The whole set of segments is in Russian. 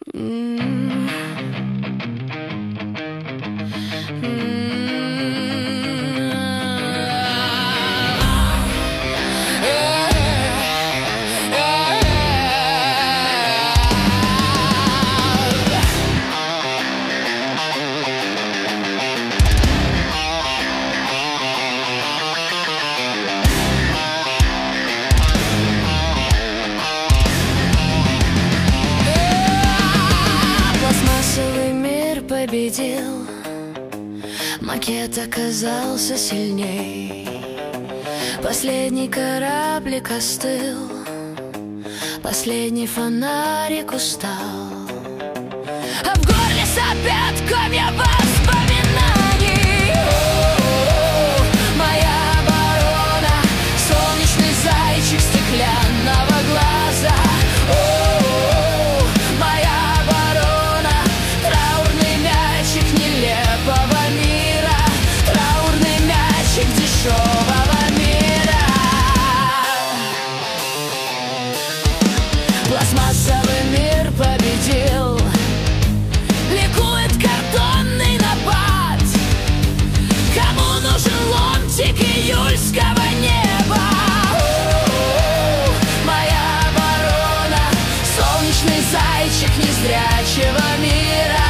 Пластмассовый мир победил, макет оказался сильней. Последний кораблик остыл, последний фонарик устал, а в горле сопят комья воспоминаний. Моя оборона, солнечный зайчик стеклянного глаза. Моя оборона, траурный мячик нелепого мира, траурный мячик дешевого мира. Пластмассовый мир победил, ликует картонный напад. Кому нужен ломтик июльского неба? Моя оборона, солнечный зайчик незрячего мира.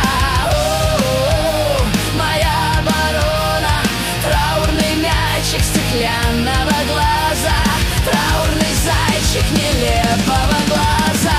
Моя оборона, траурный мячик стеклянного глаза, траурный зайчик нелепого глаза.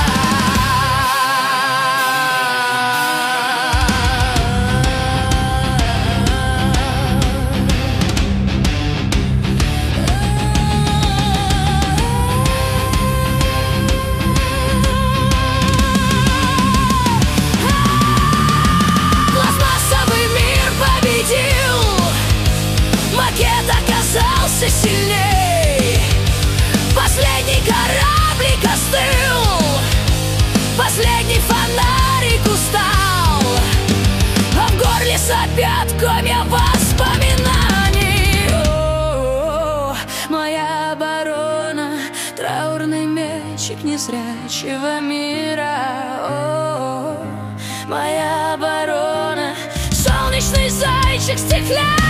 Пластмассовый мир победил, макет оказался сильней. Последний кораблик остыл, последний фонарик устал, а в горле сопят комья воспоминаний. Моя оборона, траурный мячик незрячего мира. Моя оборона, солнечный зайчик стеклянный.